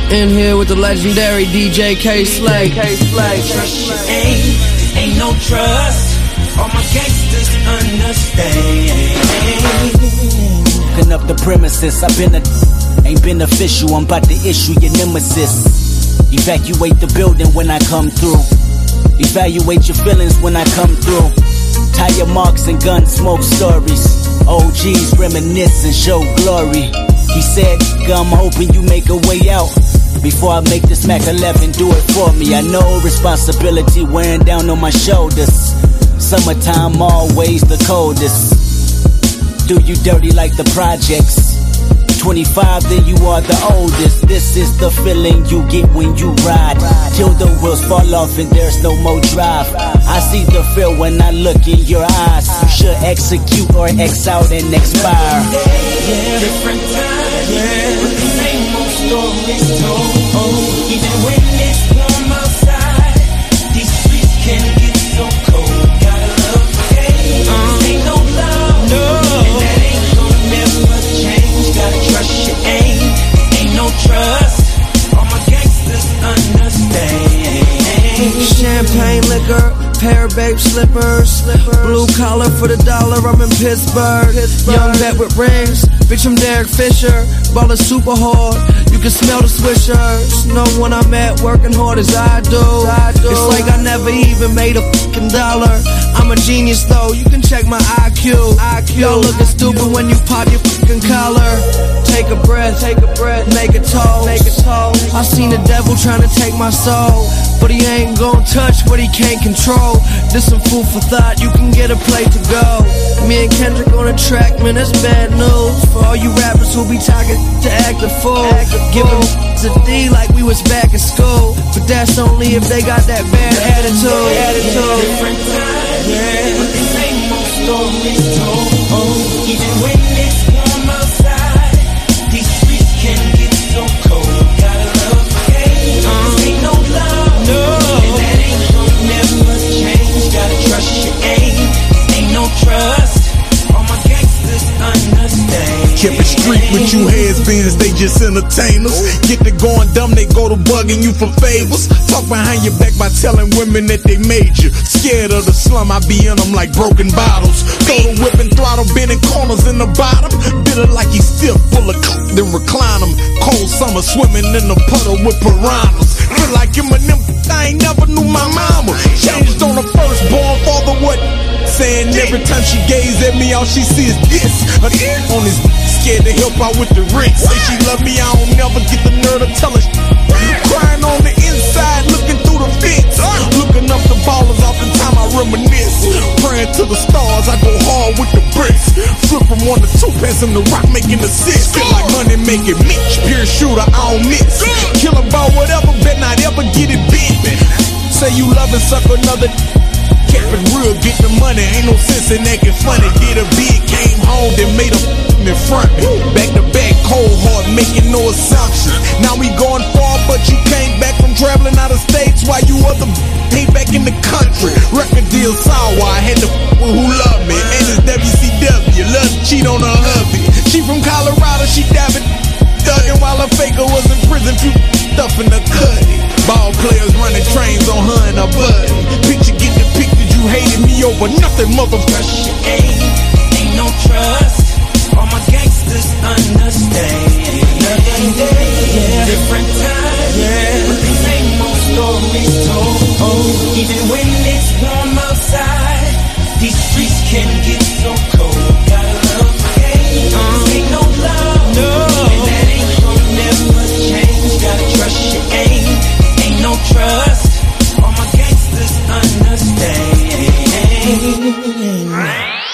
In here with the legendary DJ Kay Slay. Trust you ain't no trust. All my gangsters understand. Looking up the premises, ain't been official. I'm about to issue your nemesis. Evacuate the building when I come through. Evaluate your feelings when I come through. Tire marks and gun smoke stories. OGs reminisce and show glory. He said, I'm hoping you make a way out. Before I make this Mac 11, do it for me. I know responsibility wearing down on my shoulders. Summertime always the coldest. Do you dirty like the projects. 25, then you are the oldest. This is the feeling you get when you ride. Till the wheels fall off and there's no more drive. I see the fear when I look in your eyes. You should execute or X out and expire. Different times, but the same old stories told. Even when it's warm outside, these streets can get so cold. Gotta love the game. Ain't no love, and that ain't gonna never change. Gotta trust you ain't no trust. All my gangsters understand. Champagne liquor, pair of babe slippers. Blue collar for the dollar, I'm in Pittsburgh. Young vet with rings, bitch I'm Derek Fisher. Ballin' super hard, you can smell the swishers. No one I met working hard as I do. It's like I never even made a fucking dollar. I'm a genius though, you can check my IQ. Y'all looking stupid when you pop your fucking collar. Take a breath, make a toast. I seen the devil trying to take my soul, but he ain't gon' touch what he can't control. This some food for thought, you can get a plate to go. Me and Kendrick on the track, man, that's bad news. For all you rappers who be talking to act a fool. Giving a D like we was back in school. But that's only if they got that bad attitude. Different times, but the same old stories told. Even when it's warm outside, these streets can get so cold. Gotta love the game. Ain't no love, and that ain't gonna never change. Gotta trust you ain't no trust. All my gangsters understand. Kept it street with you has-beens, they just entertainers. Get to going dumb, they go to bugging you for favors. Talk behind your back by telling women that they made you. Scared of the slum, I be in them like broken bottles. Throw the whip and throttle, bending corners in the bottom. Bitter like he's still full of coke, then recline him. Cold summer, swimming in the puddle with piranhas. Feel like him and them, I ain't never knew my mama. Changed on the firstborn father, what? Saying every time she gaze at me, all she sees is this. On his scared to help out with the rent. Say she love me, I don't never get the nerve to tell her. Crying on the inside, looking through the fence. Looking up the ballers, oftentimes I reminisce. Praying to the stars, I go hard with the bricks. Flip from 1 to 2, passing the rock, making the 6. Feel like money making Mitch, pure shooter, I don't miss. Kill about whatever, bet not ever get it big. Say you love and suck another. Kept it real, get the money, ain't no sense in acting funny. Did a bid, came home, then made a in front me. Back to back, cold hard, making no assumptions. Now we going far, but you came back from traveling out of states while you other ain't back in the country. Record deal sour, I had to with who love me. And it's WCW, love to cheat on her hubby. She from Colorado, she dabbing, thugging while her faker was in prison. Few stuff in the cutty. Ball players running trains on her and her buddy. Picture get depicted, you hated me over nothing, motherfucker. Ain't no trust. All my gangsters understand. Another day, different time, but the same old stories told. Even when it's warm outside, these streets can get so cold. Gotta love the game. Ain't no love, and that ain't gonna never change. Gotta trust you ain't no trust.